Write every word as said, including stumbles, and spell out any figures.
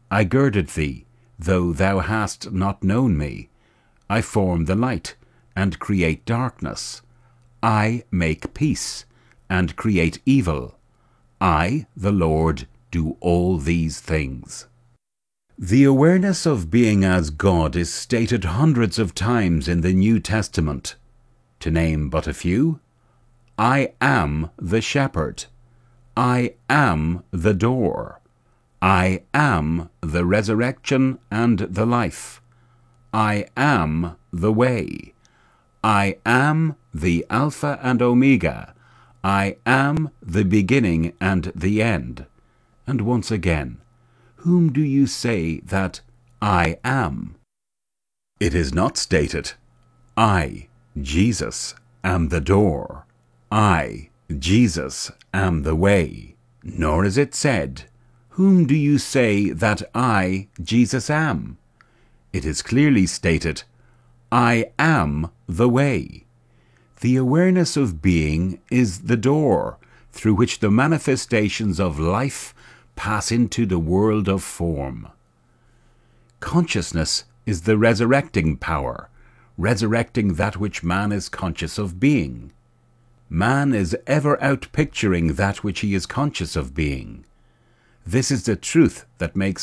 I girded thee, though thou hast not known me. I form the light, and create darkness. I make peace, and create evil. I, the Lord, do all these things. The awareness of being as God is stated hundreds of times in the New Testament. To name but a few: I am the shepherd. I am the door. I am the resurrection and the life. I am the way. I am the Alpha and Omega. I am the beginning and the end. And once again, whom do you say that I am? It is not stated, I, Jesus, am the door. I, Jesus, am the way. Nor is it said, whom do you say that I, Jesus, am? It is clearly stated, I am the way. The awareness of being is the door through which the manifestations of life pass into the world of form. Consciousness is the resurrecting power, resurrecting that which man is conscious of being. Man is ever outpicturing that which he is conscious of being. This is the truth that makes